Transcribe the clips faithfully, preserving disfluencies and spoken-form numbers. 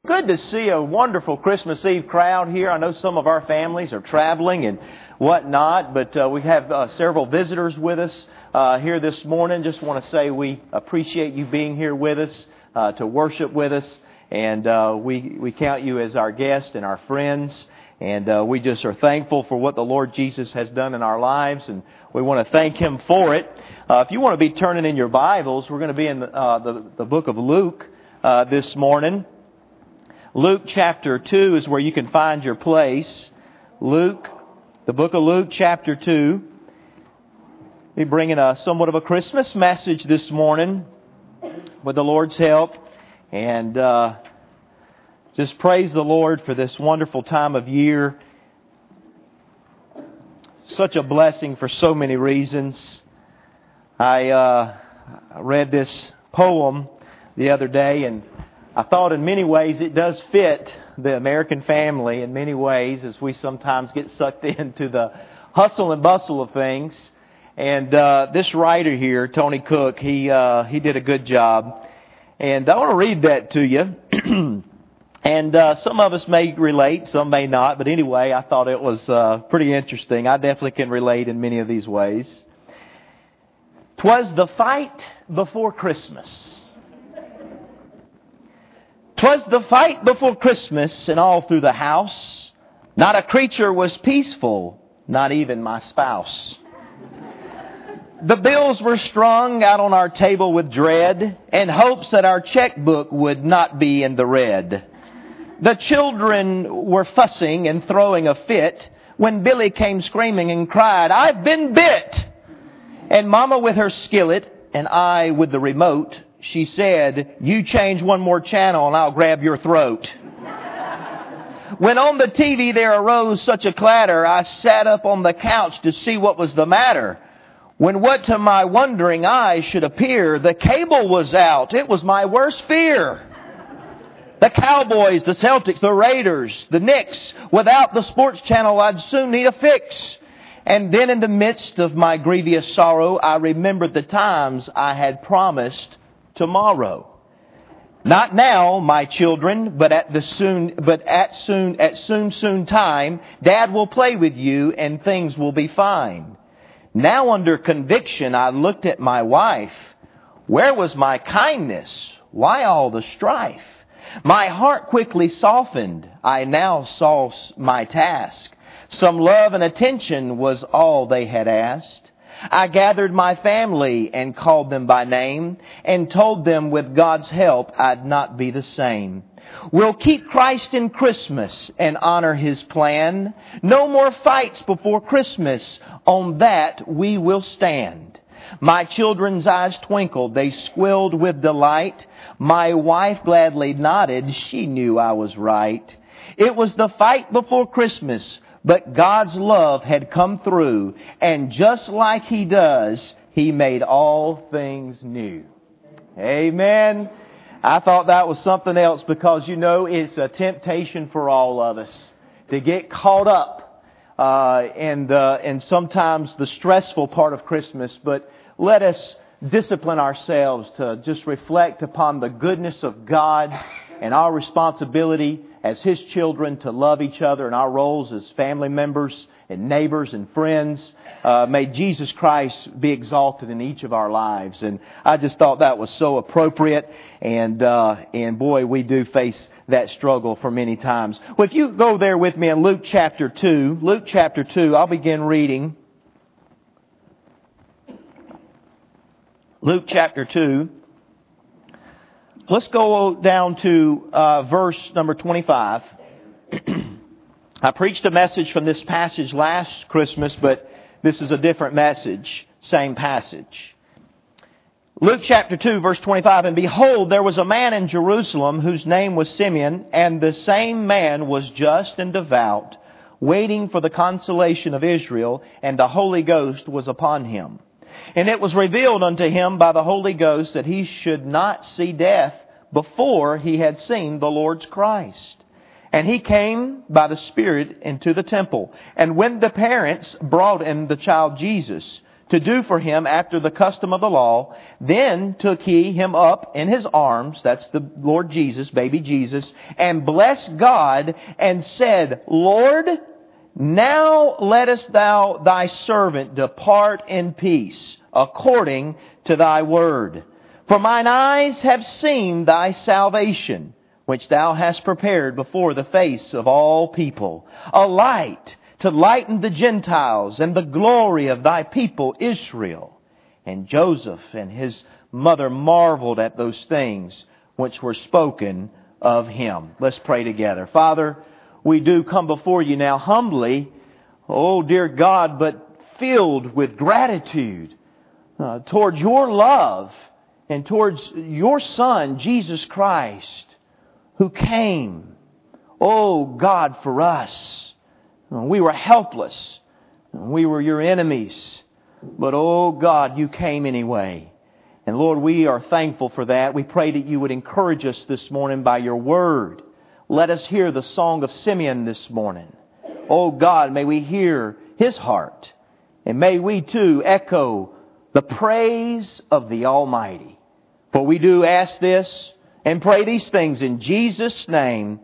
Good to see a wonderful Christmas Eve crowd here. I know some of our families are traveling and whatnot, but uh, we have uh, several visitors with us uh, here this morning. Just want to say we appreciate you being here with us uh, to worship with us, and uh, we we count you as our guests and our friends, and uh, we just are thankful for what the Lord Jesus has done in our lives, and we want to thank Him for it. Uh, if you want to be turning in your Bibles, we're going to be in uh, the the book of Luke uh, this morning. Luke chapter two is where you can find your place. Luke, the book of Luke chapter two. We're bringing a somewhat of a Christmas message this morning with the Lord's help. And uh, just praise the Lord for this wonderful time of year. Such a blessing for so many reasons. I uh, read this poem the other day, and I thought in many ways it does fit the American family in many ways, as we sometimes get sucked into the hustle and bustle of things. And uh, this writer here, Tony Cook, he uh, he did a good job. And I want to read that to you. And uh, some of us may relate, some may not. But anyway, I thought it was uh, pretty interesting. I definitely can relate in many of these ways. "'Twas the fight before Christmas. 'Twas the fight before Christmas, and all through the house not a creature was peaceful, not even my spouse. The bills were strung out on our table with dread, and hopes that our checkbook would not be in the red. The children were fussing and throwing a fit when Billy came screaming and cried, 'I've been bit!' And Mama with her skillet and I with the remote, she said, 'You change one more channel and I'll grab your throat.' When on the T V there arose such a clatter, I sat up on the couch to see what was the matter. When what to my wondering eyes should appear, the cable was out. It was my worst fear. The Cowboys, the Celtics, the Raiders, the Knicks. Without the sports channel, I'd soon need a fix. And then in the midst of my grievous sorrow, I remembered the times I had promised tomorrow. Not now, my children, but at the soon, but at soon, at soon, soon time, Dad will play with you and things will be fine. Now under conviction, I looked at my wife. Where was my kindness? Why all the strife? My heart quickly softened. I now saw my task. Some love and attention was all they had asked. I gathered my family and called them by name and told them with God's help I'd not be the same. We'll keep Christ in Christmas and honor His plan. No more fights before Christmas. On that we will stand. My children's eyes twinkled. They squealed with delight. My wife gladly nodded. She knew I was right. It was the fight before Christmas, but God's love had come through, and just like He does, He made all things new." Amen. I thought that was something else because, you know, it's a temptation for all of us to get caught up uh, in, the, in sometimes the stressful part of Christmas. But let us discipline ourselves to just reflect upon the goodness of God and our responsibility as His children to love each other and our roles as family members and neighbors and friends. Uh, may Jesus Christ be exalted in each of our lives. And I just thought that was so appropriate. And, uh, and boy, we do face that struggle for many times. Well, if you go there with me in Luke chapter two, Luke chapter two, I'll begin reading. Luke chapter two. Let's go down to uh, verse number twenty-five. I preached a message from this passage last Christmas, but this is a different message, same passage. Luke chapter two, verse twenty-five. "And behold, there was a man in Jerusalem whose name was Simeon, and the same man was just and devout, waiting for the consolation of Israel, and the Holy Ghost was upon him. And it was revealed unto him by the Holy Ghost that he should not see death before he had seen the Lord's Christ. And he came by the Spirit into the temple. And when the parents brought him the child Jesus to do for him after the custom of the law. Then took he him up in his arms, that's the Lord Jesus, baby Jesus, and blessed God and said, Lord, now lettest thou thy servant depart in peace, according to thy word. For mine eyes have seen thy salvation, which thou hast prepared before the face of all people, a light to lighten the Gentiles and the glory of thy people Israel. And Joseph and his mother marveled at those things which were spoken of him. Let's pray together. Father, we do come before you now humbly, oh dear God, but filled with gratitude uh, towards your love and towards your Son, Jesus Christ, who came, oh God, for us. We were helpless. We were your enemies. But oh God, you came anyway. And Lord, we are thankful for that. We pray that you would encourage us this morning by your word. Let us hear the song of Simeon this morning. Oh God, may we hear his heart. And may we too echo the praise of the Almighty. For we do ask this and pray these things in Jesus' name.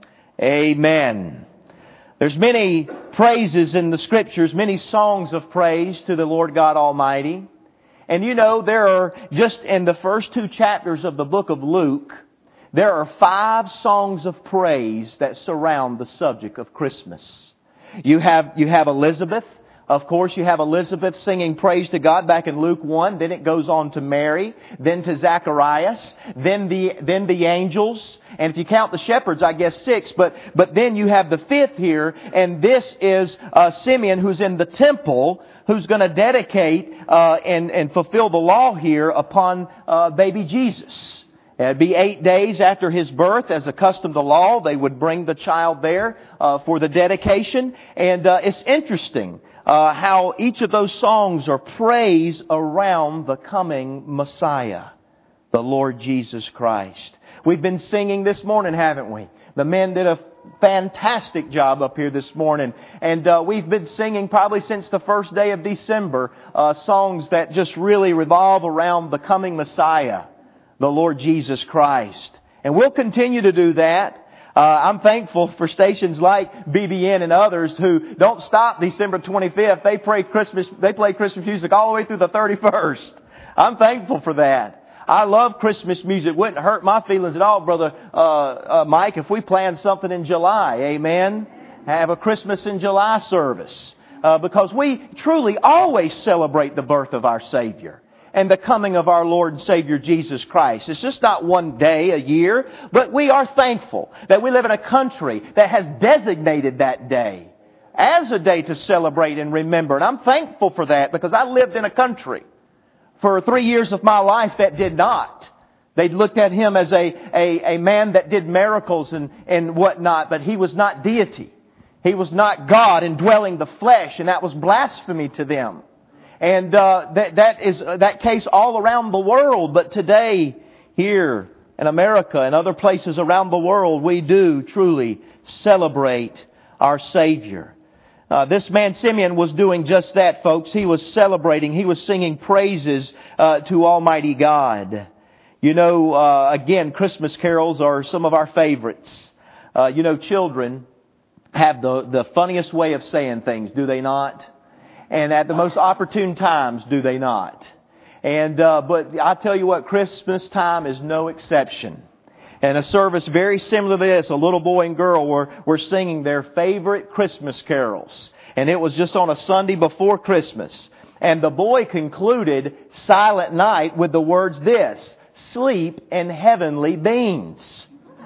Amen. There's many praises in the Scriptures, many songs of praise to the Lord God Almighty. And you know, there are, just in the first two chapters of the book of Luke, there are five songs of praise that surround the subject of Christmas. You have, you have Elizabeth. Of course, you have Elizabeth singing praise to God back in Luke one. Then it goes on to Mary, then to Zacharias, then the then the angels. And if you count the shepherds, I guess six. But but then you have the fifth here, and this is uh, Simeon, who's in the temple, who's going to dedicate uh, and and fulfill the law here upon uh, baby Jesus. It'd be eight days after his birth, as accustomed to law. They would bring the child there uh, for the dedication, and uh, it's interesting. Uh, how each of those songs are praise around the coming Messiah, the Lord Jesus Christ. We've been singing this morning, haven't we? The men did a fantastic job up here this morning. And uh, we've been singing probably since the first day of December, uh, songs that just really revolve around the coming Messiah, the Lord Jesus Christ. And we'll continue to do that. Uh, I'm thankful for stations like B B N and others who don't stop December twenty-fifth. They play Christmas, they play Christmas music all the way through the thirty-first. I'm thankful for that. I love Christmas music. Wouldn't hurt my feelings at all, Brother uh, uh, Mike, if we planned something in July. Amen. Have a Christmas in July service. Uh, because we truly always celebrate the birth of our Savior and the coming of our Lord and Savior Jesus Christ. It's just not one day a year, but we are thankful that we live in a country that has designated that day as a day to celebrate and remember. And I'm thankful for that because I lived in a country for three years of my life that did not. They looked at him as a, a, a man that did miracles and, and whatnot, but he was not deity. He was not God indwelling the flesh, and that was blasphemy to them. And uh, that that is that case all around the world. But today, here in America and other places around the world, we do truly celebrate our Savior. Uh, this man Simeon was doing just that, folks. He was celebrating. He was singing praises uh, to Almighty God. You know, uh, again, Christmas carols are some of our favorites. Uh, you know, children have the, the funniest way of saying things, do they not? And at the most opportune times, do they not? And uh, but I tell you what, Christmas time is no exception. And a service very similar to this, a little boy and girl were, were singing their favorite Christmas carols. And it was just on a Sunday before Christmas. And the boy concluded Silent Night with the words this, sleep in heavenly beans.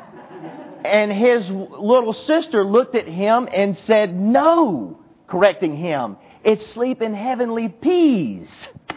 And his little sister looked at him and said, no, correcting him. It's sleep in heavenly peas.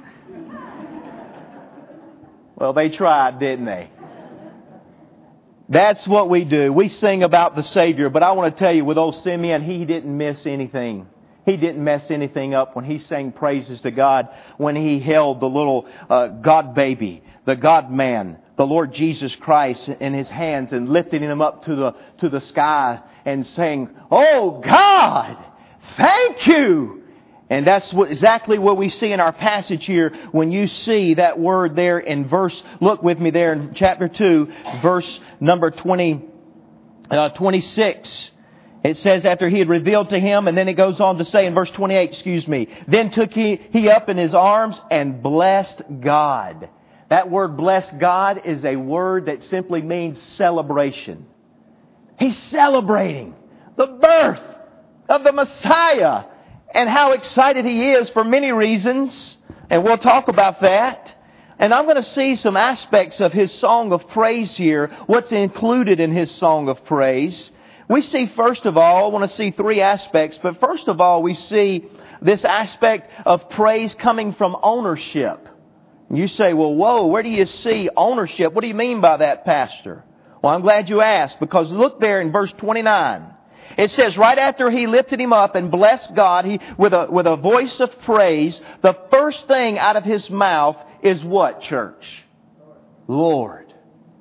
Well, they tried, didn't they? That's what we do. We sing about the Savior. But I want to tell you, with old Simeon, he didn't miss anything. He didn't mess anything up when he sang praises to God, when he held the little uh, God baby, the God man, the Lord Jesus Christ in his hands and lifting him up to the, to the sky and saying, oh God, thank you. And that's what, exactly what we see in our passage here when you see that word there in verse, look with me there in chapter two, verse number twenty, uh, twenty-six. It says after he had revealed to him, and then it goes on to say in verse twenty-eight, excuse me, then took he, he up in his arms and blessed God. That word bless God is a word that simply means celebration. He's celebrating the birth of the Messiah. And how excited he is for many reasons. And we'll talk about that. And I'm going to see some aspects of his song of praise here. What's included in his song of praise. We see, first of all, I want to see three aspects. But first of all, we see this aspect of praise coming from ownership. You say, well, whoa, where do you see ownership? What do you mean by that, Pastor? Well, I'm glad you asked. Because look there in verse twenty-nine. It says, right after he lifted him up and blessed God he, with a, with a voice of praise, the first thing out of his mouth is what, church? Lord.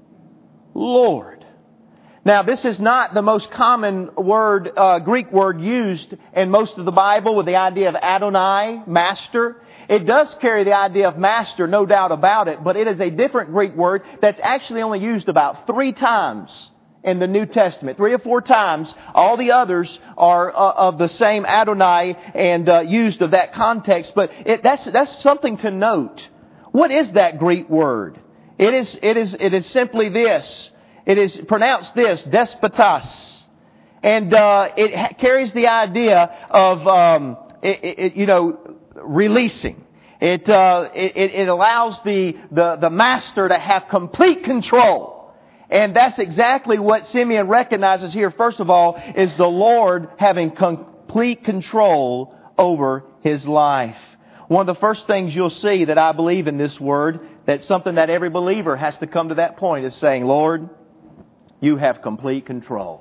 Lord. Now, this is not the most common word, uh, Greek word used in most of the Bible with the idea of Adonai, master. It does carry the idea of master, no doubt about it, but it is a different Greek word that's actually only used about three times in the New Testament. Three or four times. All the others are uh, of the same Adonai and uh, used of that context. But it, that's that's something to note. What is that Greek word? It is it is it is simply this. It is pronounced this, despotas, and uh, it ha- carries the idea of um, it, it, you know releasing. It, uh, it it allows the the the master to have complete control. And that's exactly what Simeon recognizes here, first of all, is the Lord having complete control over his life. One of the first things you'll see that I believe in this word, that's something that every believer has to come to that point, is saying, Lord, you have complete control.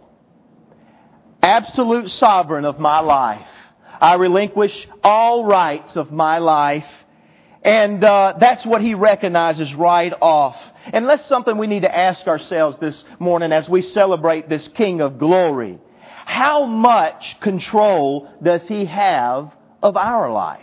Absolute sovereign of my life. I relinquish all rights of my life. And uh, that's what he recognizes right off. And that's something we need to ask ourselves this morning as we celebrate this King of Glory. How much control does he have of our life?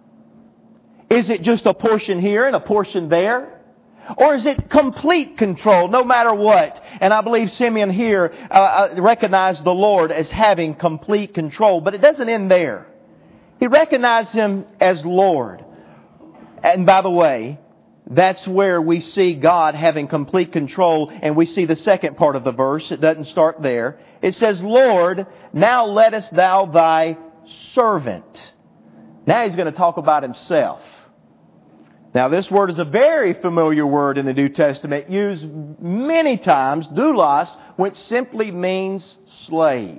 Is it just a portion here and a portion there? Or is it complete control no matter what? And I believe Simeon here uh, recognized the Lord as having complete control. But it doesn't end there. He recognized Him as Lord. And by the way, that's where we see God having complete control. And we see the second part of the verse. It doesn't start there. It says, Lord, now lettest thou thy servant. Now he's going to talk about himself. Now this word is a very familiar word in the New Testament, used many times, doulos, which simply means slave.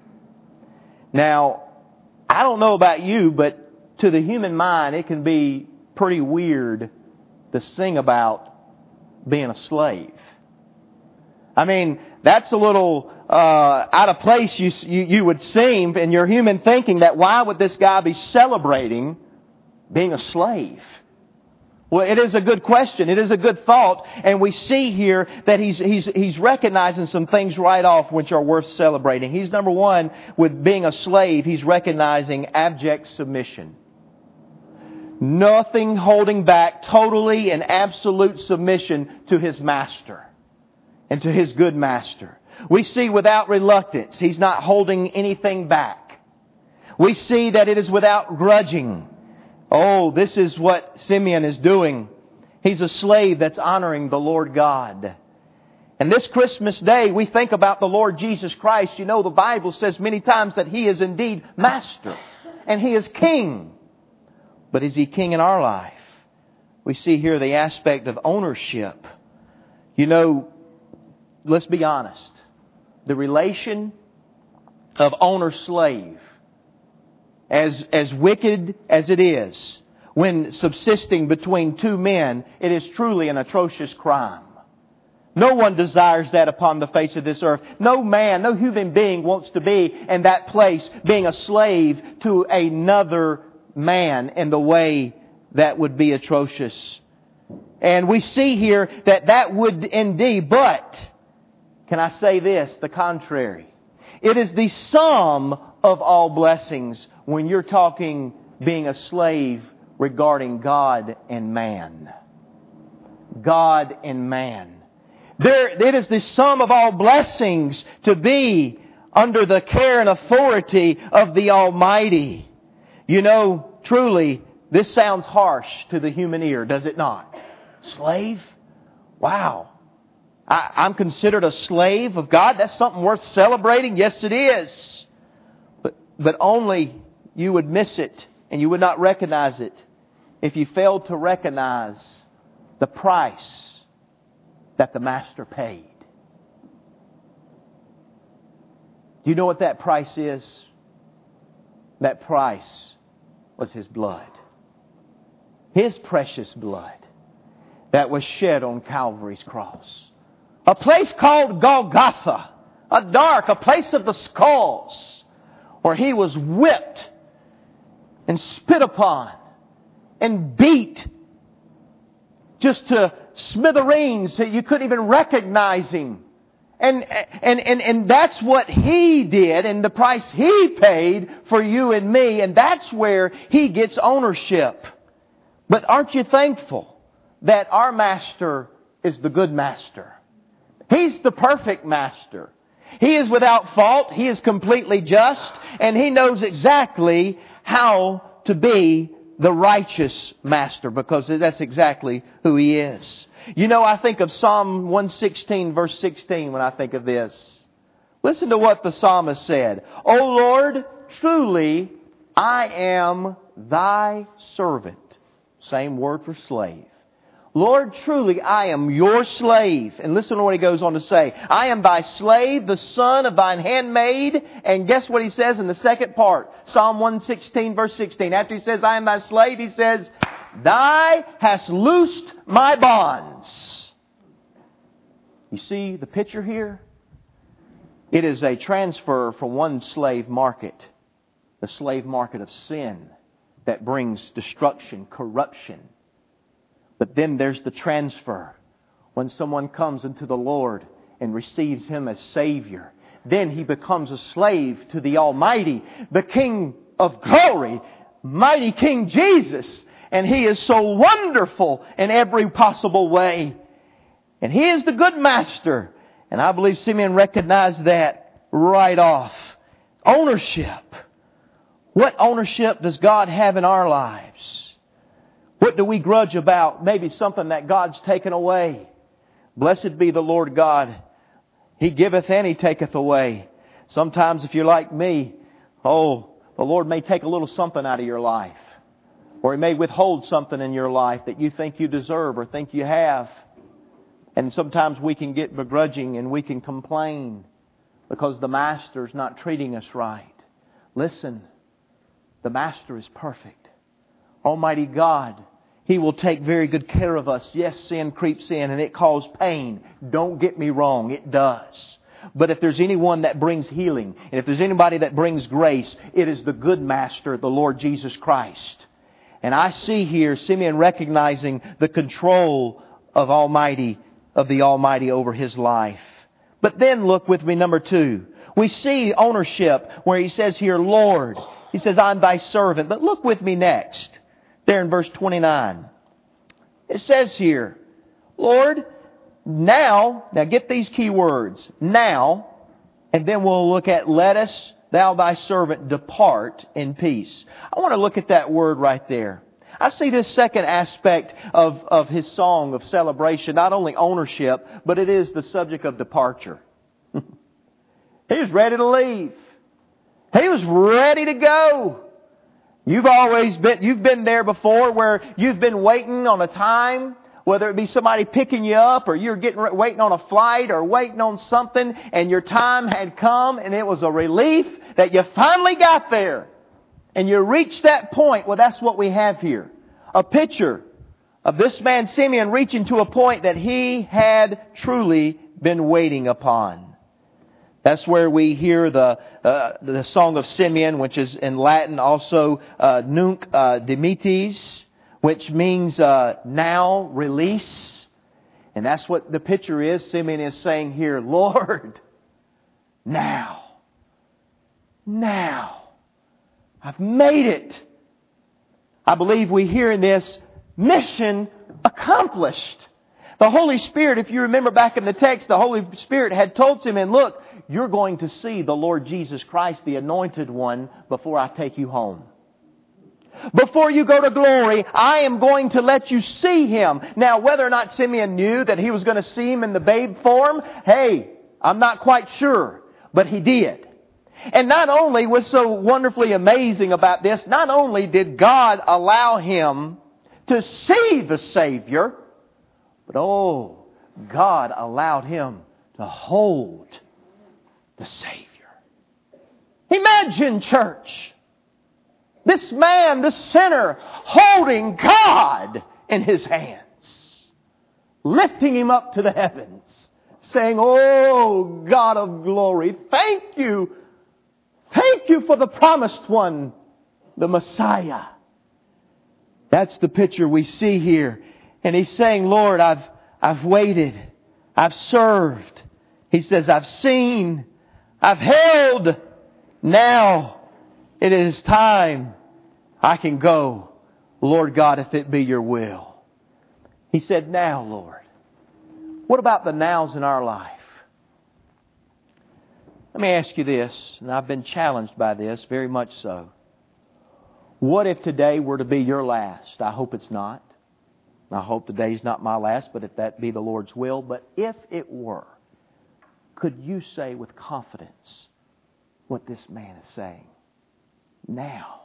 Now, I don't know about you, but to the human mind, it can be pretty weird to sing about being a slave. I mean, that's a little uh, out of place, you, you, you would seem, in your human thinking, that why would this guy be celebrating being a slave? Well, it is a good question. It is a good thought. And we see here that he's, he's, he's recognizing some things right off which are worth celebrating. He's, number one, with being a slave, he's recognizing abject submission. Nothing holding back, totally and absolute submission to his master and to his good master. We see without reluctance, he's not holding anything back. We see that it is without grudging. Oh, this is what Simeon is doing. He's a slave that's honoring the Lord God. And this Christmas day, we think about the Lord Jesus Christ. You know, the Bible says many times that He is indeed Master and He is King. But is He King in our life? We see here the aspect of ownership. You know, let's be honest. The relation of owner-slave, As, as wicked as it is, when subsisting between two men, it is truly an atrocious crime. No one desires that upon the face of this earth. No man, no human being wants to be in that place, being a slave to another man in the way that would be atrocious. And we see here that that would indeed, but, can I say this, the contrary. It is the sum of all blessings when you're talking being a slave regarding God and man. God and man. There, it is the sum of all blessings to be under the care and authority of the Almighty. You know, truly, this sounds harsh to the human ear, does it not? Slave? Wow. I, I'm considered a slave of God? That's something worth celebrating? Yes, it is. But, but only you would miss it and you would not recognize it if you failed to recognize the price that the Master paid. Do you know what that price is? That price was His blood. His precious blood that was shed on Calvary's cross. A place called Golgotha, a dark, a place of the skulls, where He was whipped and spit upon and beat just to smithereens that you couldn't even recognize Him. And, and, and, and that's what He did and the price He paid for you and me. And that's where He gets ownership. But aren't you thankful that our Master is the good Master? He's the perfect Master. He is without fault. He is completely just. And He knows exactly how to be the righteous Master, because that's exactly who He is. You know, I think of Psalm one sixteen, verse sixteen, when I think of this. Listen to what the psalmist said. O Lord, truly I am Thy servant. Same word for slave. Lord, truly I am Your slave. And listen to what he goes on to say. I am Thy slave, the son of Thine handmaid. And guess what he says in the second part? Psalm one sixteen, verse sixteen. After he says, I am Thy slave, he says, Thou hast loosed my bonds. You see the picture here? It is a transfer from one slave market, the slave market of sin, that brings destruction, corruption. But then there's the transfer. When someone comes into the Lord and receives Him as Savior, then he becomes a slave to the Almighty, the King of glory, mighty King Jesus. And He is so wonderful in every possible way. And He is the good Master. And I believe Simeon recognized that right off. Ownership. What ownership does God have in our lives? What do we grudge about? Maybe something that God's taken away. Blessed be the Lord God. He giveth and He taketh away. Sometimes if you're like me, oh, the Lord may take a little something out of your life. Or He may withhold something in your life that you think you deserve or think you have. And sometimes we can get begrudging and we can complain because the Master's not treating us right. Listen, the Master is perfect. Almighty God, He will take very good care of us. Yes, sin creeps in and it causes pain. Don't get me wrong, it does. But if there's anyone that brings healing, and if there's anybody that brings grace, it is the good Master, the Lord Jesus Christ. And I see here Simeon recognizing the control of Almighty, of the Almighty over his life. But then look with me, number two. We see ownership where he says here, Lord. He says, I'm Thy servant. But look with me next. There in verse twenty-nine. It says here, Lord, now, now get these key words. Now, and then we'll look at let us, Thou Thy servant, depart in peace. I want to look at that word right there. I see this second aspect of, of his song of celebration, not only ownership, but it is the subject of departure. He was ready to leave. He was ready to go. You've always been, you've been there before where you've been waiting on a time, whether it be somebody picking you up or you're getting waiting on a flight or waiting on something, and your time had come and it was a relief that you finally got there. And you reached that point. Well, that's what we have here. A picture of this man Simeon reaching to a point that he had truly been waiting upon. That's where we hear the uh, the song of Simeon, which is in Latin also uh, Nunc uh, Dimittis, which means uh, now, release. And that's what the picture is. Simeon is saying here, Lord, now, now, I've made it. I believe we hear in this, mission accomplished. The Holy Spirit, if you remember back in the text, the Holy Spirit had told him, and look, you're going to see the Lord Jesus Christ, the Anointed One, before I take you home. Before you go to glory, I am going to let you see Him. Now, whether or not Simeon knew that he was going to see Him in the babe form, hey, I'm not quite sure. But he did. And not only was so wonderfully amazing about this, not only did God allow him to see the Savior, but oh, God allowed him to hold the Savior. Imagine, church, this man, the sinner, holding God in his hands, lifting Him up to the heavens, saying, oh, God of glory, thank you. Thank you for the promised one, the Messiah. That's the picture we see here. And he's saying, Lord, I've, I've waited. I've served. He says, I've seen. I've held. Now it is time I can go. Lord God, if it be your will. He said, now, Lord. What about the nows in our life? Let me ask you this, and I've been challenged by this, very much so. What if today were to be your last? I hope it's not. I hope today's not my last, but if that be the Lord's will. But if it were, could you say with confidence what this man is saying? Now.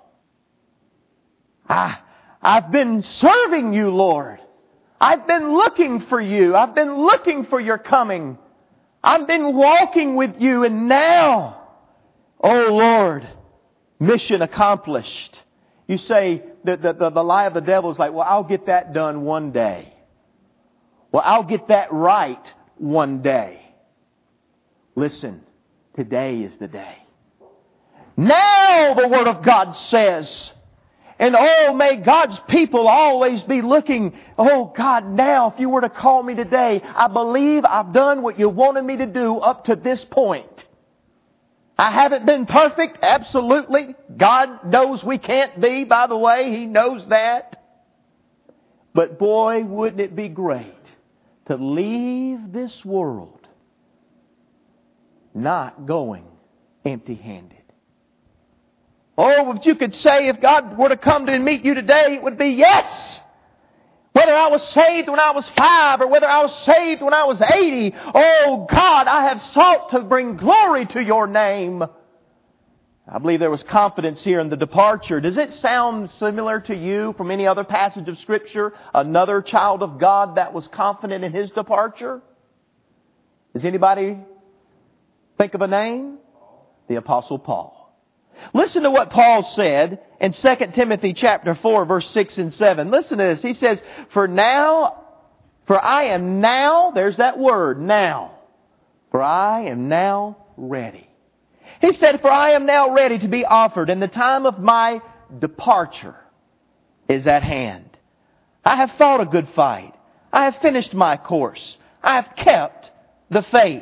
I, I've been serving you, Lord. I've been looking for you. I've been looking for your coming. I've been walking with you, and now, oh Lord, mission accomplished. You say that the, the, the lie of the devil is like, well, I'll get that done one day. Well, I'll get that right one day. Listen, today is the day. Now the Word of God says, and oh, may God's people always be looking, oh God, now if you were to call me today, I believe I've done what you wanted me to do up to this point. I haven't been perfect, absolutely. God knows we can't be, by the way. He knows that. But boy, wouldn't it be great to leave this world not going empty-handed. Oh, if you could say if God were to come to meet you today, it would be yes. Whether I was saved when I was five or whether I was saved when I was eighty. Oh God, I have sought to bring glory to your name. I believe there was confidence here in the departure. Does it sound similar to you from any other passage of Scripture? Another child of God that was confident in his departure? Does anybody think of a name? The Apostle Paul. Listen to what Paul said in Second Timothy chapter four, verse six and seven. Listen to this. He says, For now, for I am now, there's that word, now. For I am now ready. He said, For I am now ready to be offered, and the time of my departure is at hand. I have fought a good fight. I have finished my course. I have kept the faith.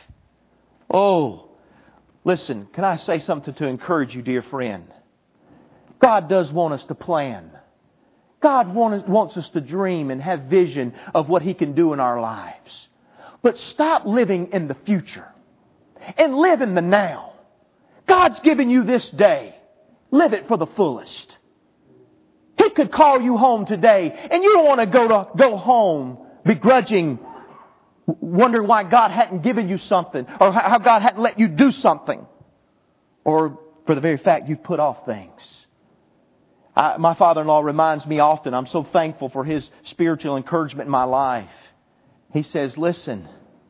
Oh, listen, can I say something to encourage you, dear friend? God does want us to plan. God wants us to dream and have vision of what He can do in our lives. But stop living in the future and live in the now. God's given you this day. Live it for the fullest. He could call you home today and you don't want to go to go home begrudging, wondering why God hadn't given you something or how God hadn't let you do something, or for the very fact you've put off things. I, my father-in-law reminds me often, I'm so thankful for his spiritual encouragement in my life. He says, listen,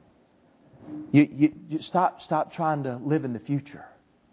you, you, you stop, stop trying to live in the future.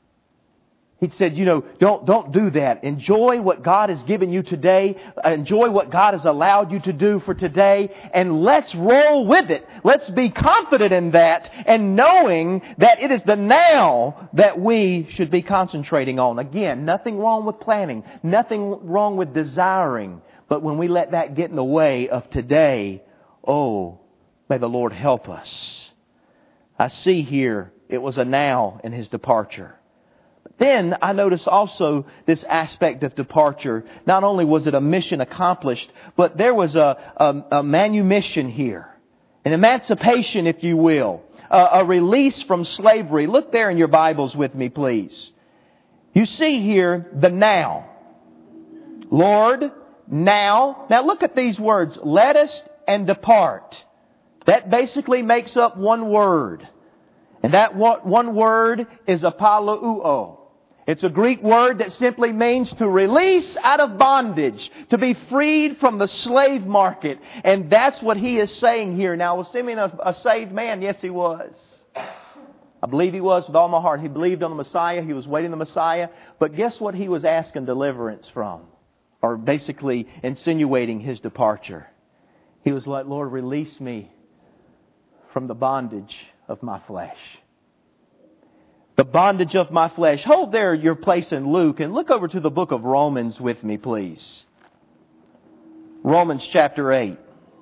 He said, you know, don't, don't do that. Enjoy what God has given you today. Enjoy what God has allowed you to do for today. And let's roll with it. Let's be confident in that and knowing that it is the now that we should be concentrating on. Again, nothing wrong with planning. Nothing wrong with desiring. But when we let that get in the way of today, oh, may the Lord help us. I see here it was a now in his departure. Then I notice also this aspect of departure. Not only was it a mission accomplished, but there was a, a, a manumission here. An emancipation, if you will. A, a release from slavery. Look there in your Bibles with me, please. You see here the now. Lord, now. Now look at these words. Let us and depart. That basically makes up one word. And that one word is apollouo. It's a Greek word that simply means to release out of bondage, to be freed from the slave market. And that's what he is saying here. Now, was Simeon a, a saved man? Yes, he was. I believe he was with all my heart. He believed on the Messiah. He was waiting the Messiah. But guess what he was asking deliverance from? Or basically insinuating his departure. He was like, Lord, release me from the bondage of my flesh. The bondage of my flesh. Hold there your place in Luke and look over to the book of Romans with me, please. Romans chapter eight.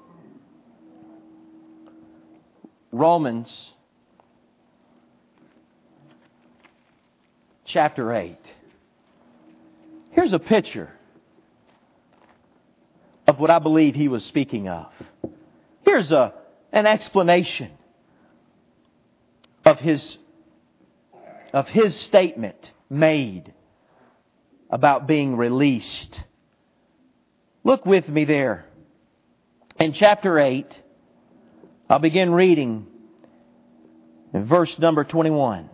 Romans chapter eight. Here's a picture of what I believe he was speaking of. Here's a an explanation of his of his statement made about being released. Look with me there. In chapter eight, I'll begin reading in verse number twenty-one.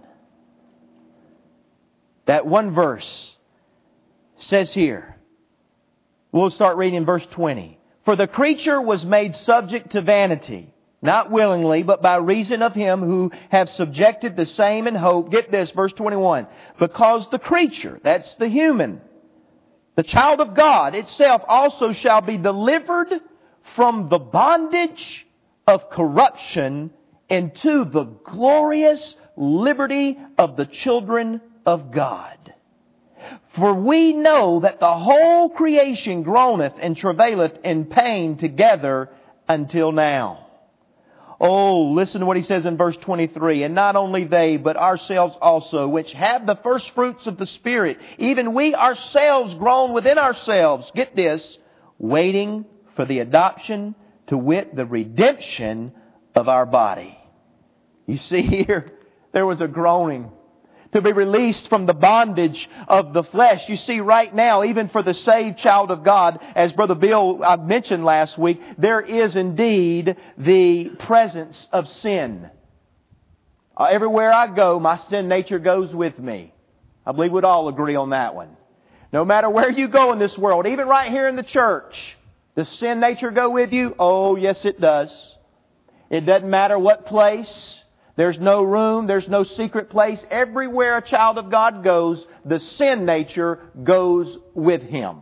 That one verse says here, we'll start reading in verse twenty. For the creature was made subject to vanity, not willingly, but by reason of Him who have subjected the same in hope. Get this, verse twenty-one. Because the creature, that's the human, the child of God itself also shall be delivered from the bondage of corruption into the glorious liberty of the children of God. For we know that the whole creation groaneth and travaileth in pain together until now. Oh, listen to what he says in verse twenty-three. And not only they, but ourselves also, which have the first fruits of the Spirit, even we ourselves groan within ourselves. Get this, waiting for the adoption, to wit, the redemption of our body. You see here, there was a groaning to be released from the bondage of the flesh. You see, right now, even for the saved child of God, as Brother Bill I mentioned last week, there is indeed the presence of sin. Uh, everywhere I go, my sin nature goes with me. I believe we'd all agree on that one. No matter where you go in this world, even right here in the church, does sin nature go with you? Oh, yes, it does. It doesn't matter what place. There's no room, there's no secret place. Everywhere a child of God goes, the sin nature goes with him.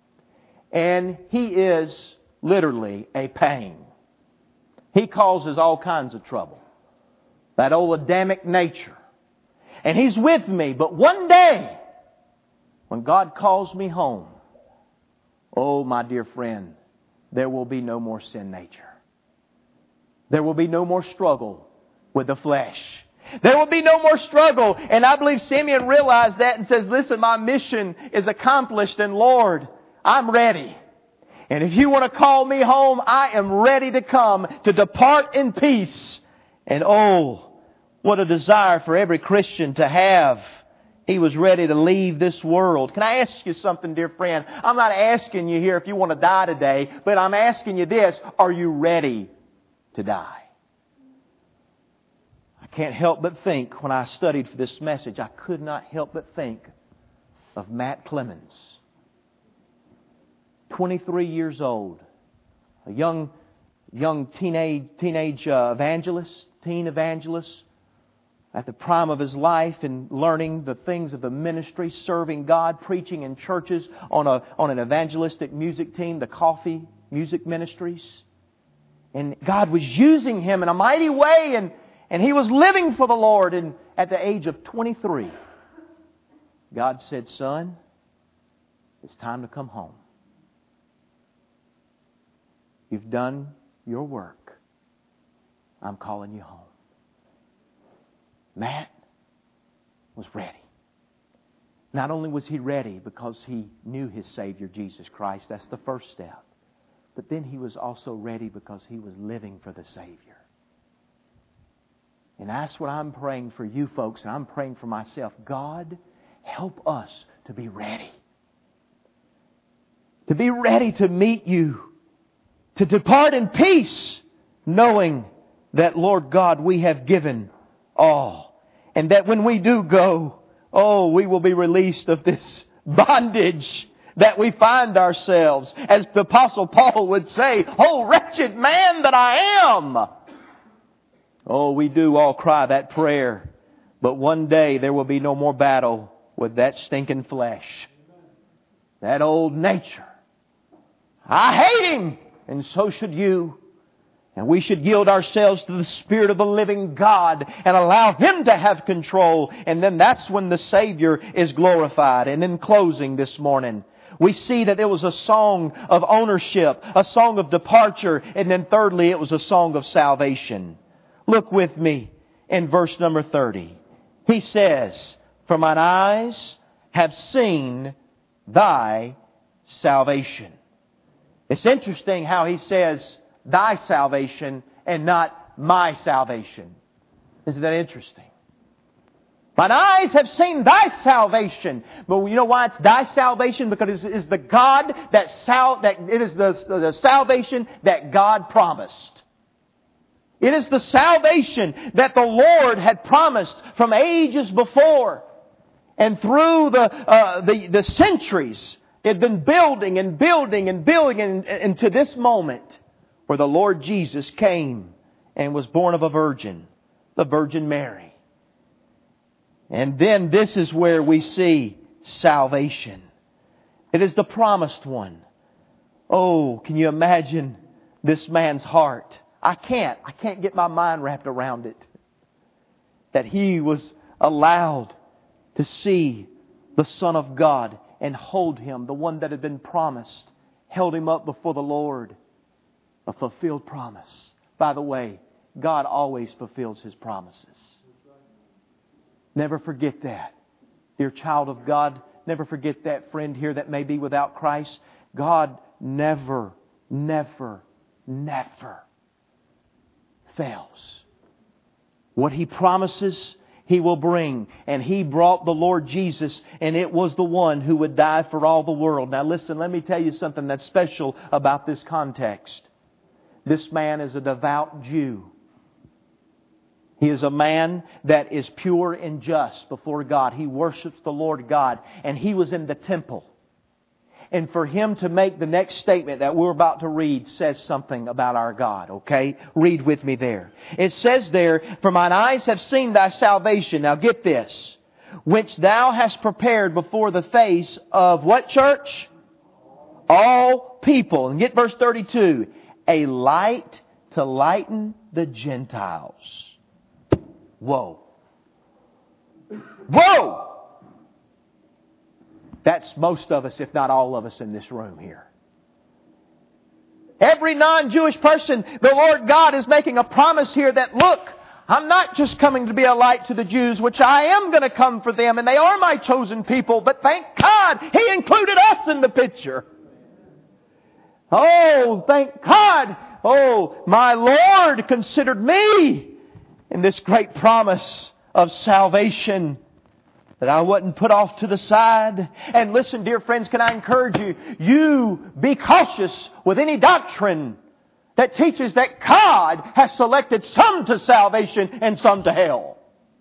And he is literally a pain. He causes all kinds of trouble. That old Adamic nature. And he's with me. But one day, when God calls me home, oh, my dear friend, there will be no more sin nature. There will be no more struggle with the flesh. There will be no more struggle. And I believe Simeon realized that and says, listen, my mission is accomplished and Lord, I'm ready. And if you want to call me home, I am ready to come, to depart in peace. And oh, what a desire for every Christian to have. He was ready to leave this world. Can I ask you something, dear friend? I'm not asking you here if you want to die today, but I'm asking you this. Are you ready to die? I can't help but think, when I studied for this message, I could not help but think of Matt Clemens. twenty-three years old. A young, young teenage, teenage uh, evangelist, teen evangelist. At the prime of his life and learning the things of the ministry, serving God, preaching in churches on a on an evangelistic music team, the Coffee Music Ministries. And God was using him in a mighty way, and, and he was living for the Lord. And at the age of twenty-three, God said, son, it's time to come home. You've done your work. I'm calling you home. Matt was ready. Not only was he ready because he knew his Savior, Jesus Christ. That's the first step. But then he was also ready because he was living for the Savior. And that's what I'm praying for you folks, and I'm praying for myself. God, help us to be ready. To be ready to meet you. To depart in peace, knowing that, Lord God, we have given all. And that when we do go, oh, we will be released of this bondage that we find ourselves. As the Apostle Paul would say, oh, wretched man that I am. Oh, we do all cry that prayer. But one day there will be no more battle with that stinking flesh. That old nature. I hate him, and so should you. And we should yield ourselves to the Spirit of the living God and allow Him to have control. And then that's when the Savior is glorified. And in closing this morning, we see that it was a song of ownership, a song of departure, and then thirdly, it was a song of salvation. Look with me in verse number thirty. He says, for mine eyes have seen Thy salvation. It's interesting how he says, Thy salvation and not my salvation. Isn't that interesting? Mine eyes have seen Thy salvation. But you know why it's Thy salvation? Because it is the God that sal- that it is the, the salvation that God promised. It is the salvation that the Lord had promised from ages before. And through the uh, the, the centuries, it had been building and building and building and, and to this moment where the Lord Jesus came and was born of a virgin, the Virgin Mary. And then this is where we see salvation. It is the promised one. Oh, can you imagine this man's heart? I can't. I can't get my mind wrapped around it. That he was allowed to see the Son of God and hold Him, the one that had been promised, held Him up before the Lord. A fulfilled promise. By the way, God always fulfills His promises. Never forget that. Dear child of God, never forget that, friend here that may be without Christ. God never, never, never fails. What He promises, He will bring. And He brought the Lord Jesus, and it was the one who would die for all the world. Now listen, let me tell you something that's special about this context. This man is a devout Jew. He is a man that is pure and just before God. He worships the Lord God. And he was in the temple. And for him to make the next statement that we're about to read says something about our God, okay? Read with me there. It says there, for mine eyes have seen Thy salvation. Now get this. Which Thou hast prepared before the face of what church? All people. And get verse thirty-two. A light to lighten the Gentiles. Whoa. Whoa! That's most of us, if not all of us in this room here. Every non-Jewish person, the Lord God is making a promise here that, look, I'm not just coming to be a light to the Jews, which I am going to come for them, and they are my chosen people, but thank God He included us in the picture. Oh, thank God. Oh, my Lord considered me in this great promise of salvation, that I wasn't put off to the side. And listen, dear friends, can I encourage you? You be cautious with any doctrine that teaches that God has selected some to salvation and some to hell.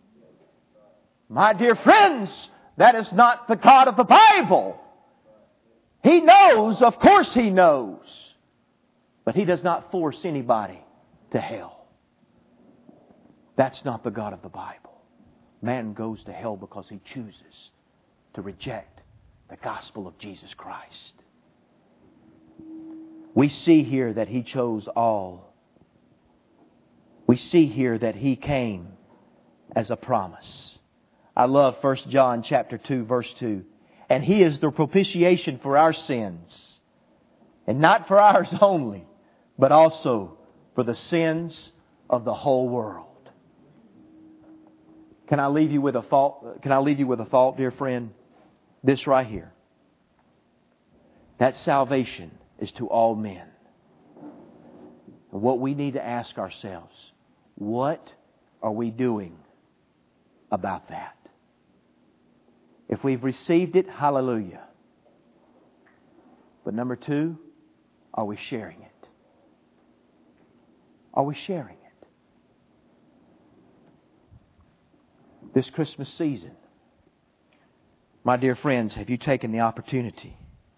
My dear friends, that is not the God of the Bible. He knows, of course He knows. But He does not force anybody to hell. That's not the God of the Bible. Man goes to hell because he chooses to reject the gospel of Jesus Christ. We see here that He chose all. We see here that He came as a promise. I love First John chapter two, verse two. And He is the propitiation for our sins. And not for ours only, but also for the sins of the whole world. Can I leave you with a thought? Can I leave you with a thought, dear friend? This right here. That salvation is to all men. And what we need to ask ourselves, what are we doing about that? If we've received it, hallelujah. But number two, are we sharing it? Are we sharing it? This Christmas season, my dear friends, have you taken the opportunity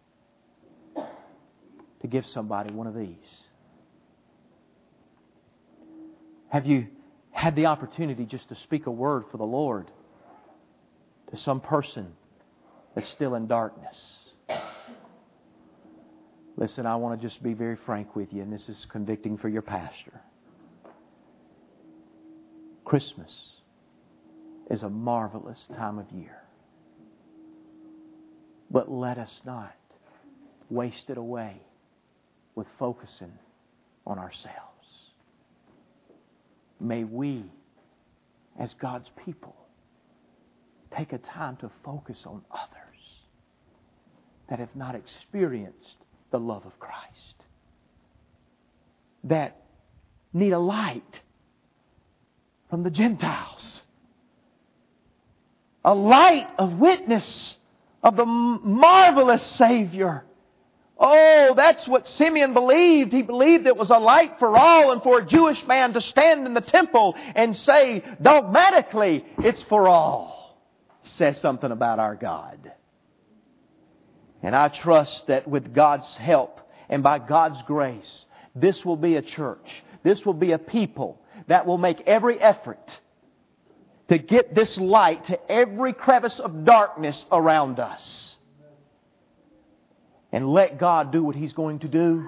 to give somebody one of these? Have you had the opportunity just to speak a word for the Lord to some person that's still in darkness? Listen, I want to just be very frank with you, and this is convicting for your pastor. Christmas is a marvelous time of year. But let us not waste it away with focusing on ourselves. May we, as God's people, take a time to focus on others that have not experienced the love of Christ, that need a light from the Gentiles, a light of witness of the marvelous Savior. Oh, that's what Simeon believed. He believed it was a light for all, and for a Jewish man to stand in the temple and say dogmatically, it's for all, says something about our God. And I trust that with God's help and by God's grace, this will be a church, this will be a people that will make every effort to get this light to every crevice of darkness around us. And let God do what He's going to do.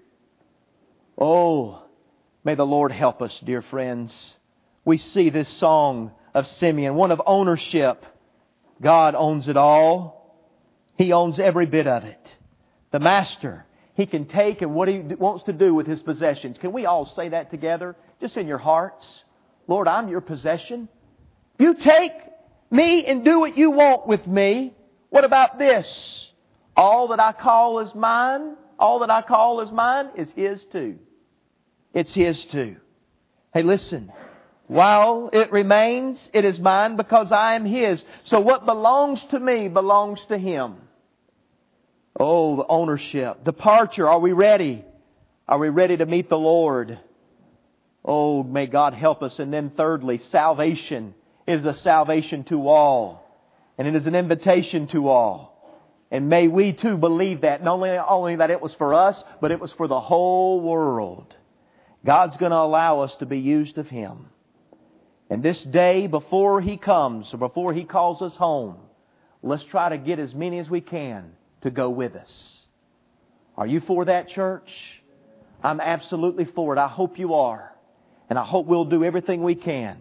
Oh, may the Lord help us, dear friends. We see this song of Simeon, one of ownership. God owns it all. He owns every bit of it. The Master, He can take and what He wants to do with His possessions. Can we all say that together? Just in your hearts. Lord, I'm your possession. You take me and do what you want with me. What about this? All that I call is mine, all that I call is mine is His too. It's His too. Hey, listen. While it remains, it is mine because I am His. So what belongs to me belongs to Him. Oh, the ownership. Departure. Are we ready? Are we ready to meet the Lord? Oh, may God help us. And then thirdly, salvation. It is a salvation to all. And it is an invitation to all. And may we too believe that. Not only, only that it was for us, but it was for the whole world. God's going to allow us to be used of Him. And this day before He comes, or before He calls us home, let's try to get as many as we can to go with us. Are you for that, church? I'm absolutely for it. I hope you are. And I hope we'll do everything we can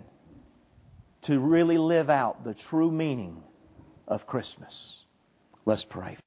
to really live out the true meaning of Christmas. Let's pray.